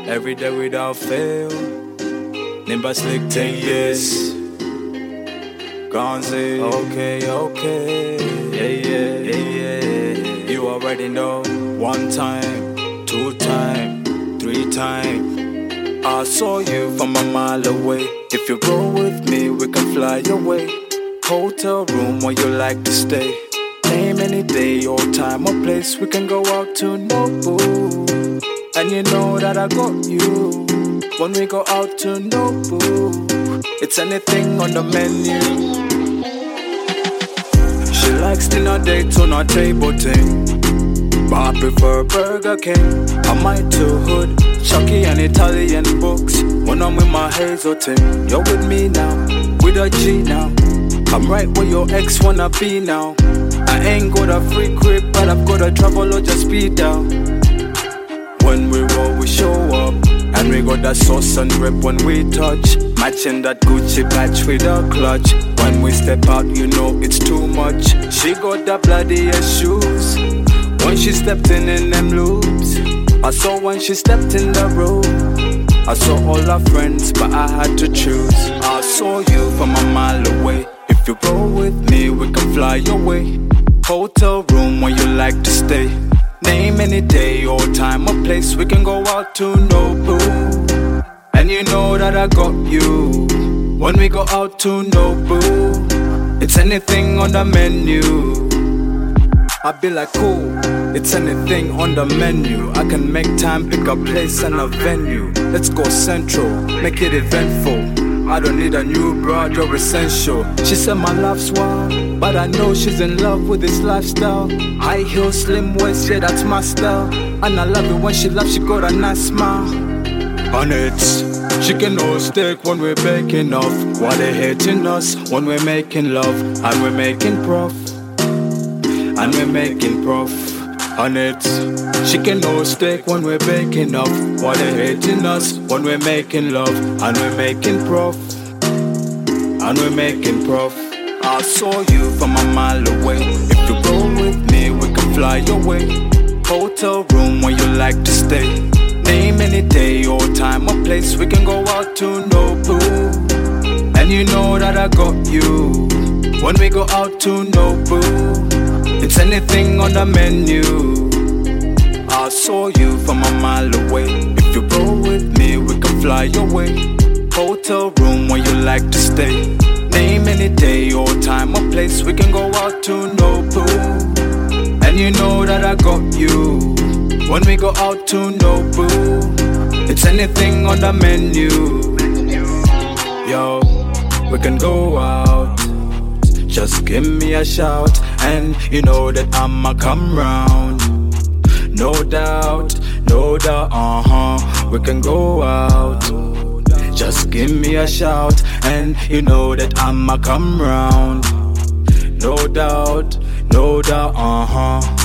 every day without fail. Nimba Slick 10 years. Gonzi, okay, yeah. You already know. 1 time, 2 time, 3 time. I saw you from a mile away. If you go with me, we can fly away. Hotel room where you like to stay. Name any day or time or place. We can go out to Nobu. And you know that I got you. When we go out to Nobu, it's anything on the menu. She likes dinner dates on our table thing, but I prefer Burger King. I might to hood, Chucky and Italian books. When I'm with my Hazel team, you're with me now, with a G now. I'm right where your ex wanna be now. I ain't got a free crib, but I've got a travel or just speed down. When we roll, we show up, and we got that sauce and grip when we touch. Matching that Gucci patch with a clutch. When we step out, you know it's too much. She got the bloodiest shoes. When she stepped in them loops, I saw when she stepped in the room. I saw all her friends, but I had to choose. I saw you from a mile away. If you go with me, we can fly away. Hotel room where you like to stay. Name any day or time or place. We can go out to Nobu. And you know that I got you. When we go out to Nobu, it's anything on the menu. I be like, cool, it's anything on the menu. I can make time, pick a place and a venue. Let's go central, make it eventful. I don't need a new broad, you're essential. She said my life's wild, but I know she's in love with this lifestyle. High heels, slim waist, yeah, that's my style. And I love it when she laughs, she got a nice smile. And it's chicken or steak when we're baking off. Why they hating us when we're making love? And we're making prof. And we're making prof. And it's chicken or steak when we're baking off. Why they hating us when we're making love? And we're making prof. And we're making prof. I saw you from a mile away. If you go with me, we can fly away. Hotel room where you like to stay. Name any day or time or place. We can go out to Nobu. And you know that I got you. When we go out to Nobu, it's anything on the menu. I saw you from a mile away. If you go with me, we can fly away. Hotel room where you like to stay. Name any day or time or place. We can go out to Nobu. And you know that I got you. When we go out to Nobu, it's anything on the menu. Yo, we can go out. Just give me a shout, and you know that I'ma come round. No doubt, we can go out. Just give me a shout, and you know that I'ma come round. No doubt,